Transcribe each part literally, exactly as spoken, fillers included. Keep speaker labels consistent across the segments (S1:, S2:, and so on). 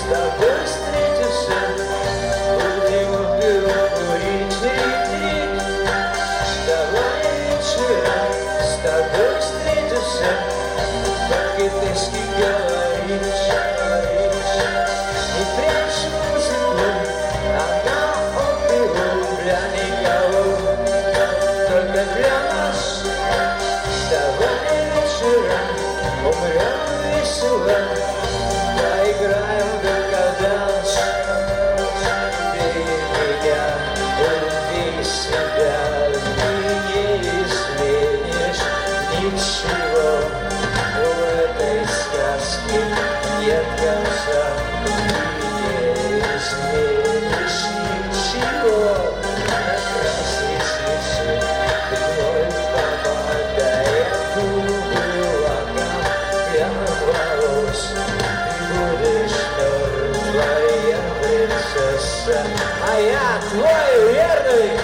S1: тобой встретишься, будем в бюро курить ретрит. Давай вечером с тобой встретишься, по-китайски говоришь, говоришь. Не прячь музыку, она опиум для никого, только для нас. Давай вечером умрем весело, поиграем в декаданс. Ты меня, люби себя, ты не изменишь ничего. В этой сказке нет конца, ты не изменишь ничего. На красной свече вновь попадая губы лаком прямо в волос. Ты будешь твоя принцесса, а я твой верный.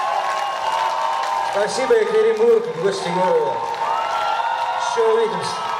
S1: Спасибо, Екатеринбург, гости города. Еще увидимся.